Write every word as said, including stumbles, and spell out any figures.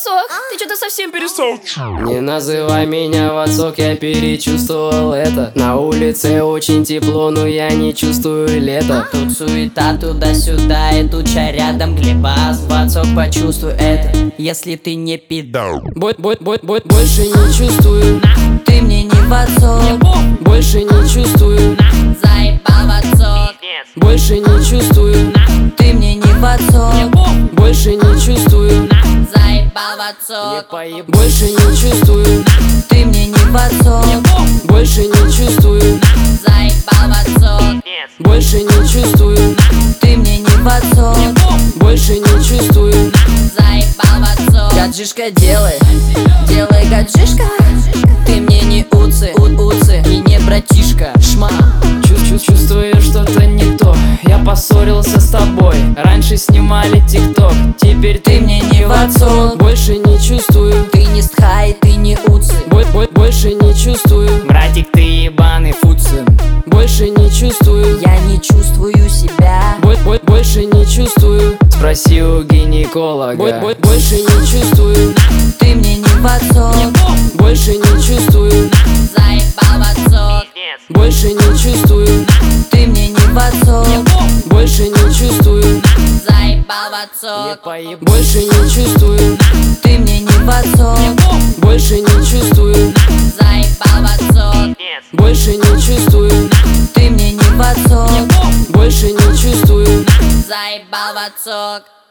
отцок, ты что-то совсем перестал. Не называй меня в отцок, я перечувствовал это. На улице очень тепло, но я не чувствую лето. Тут суета туда-сюда, и туча рядом глебас. В отцок почувствуй это, если ты не пидор. Бой, бой, бой, бой, больше не чувствую. Ты мне не в отцок, Больше не чувствую. заебал в отцок. Больше не чувствую. Ты мне не в отцок, Больше не чувствую. заебал в отцок. Больше не чувствую. Ты мне не в отцок, Больше не чувствую. заебал в отцок. Больше не чувствую. Ты мне не в отцок, Больше не чувствую. заебал в отцок. Гаджишка делай, делай гаджишка. Ты мне не уцы, у уцы и не братишка. Шма. Чу-чу, чувствую что-то не то. Я поссорился с тобой. Раньше снимали тикток, теперь ты Ты мне не в отцок, больше не чувствую. ты не стхай, ты не уцы. Бой, бой, больше не чувствую. Братик, ты ебаный фуцин. Больше не чувствую. Я не чувствую себя. Бой, бой, больше не чувствую. Спроси у гинеколога. Бой, бой, больше не чувствую. Ты мне не в отцок, Больше не чувствую. заебал в отцок. Больше не чувствую. Ты мне не в отцок, Больше не чувствую. заебал в отцок. Больше не чувствую. Ты мне не в отцок, Больше не чувствую. заебал в отцок. Больше не чувствую. Ты мне не в отцок, Больше не чувствую. заебал в отцок.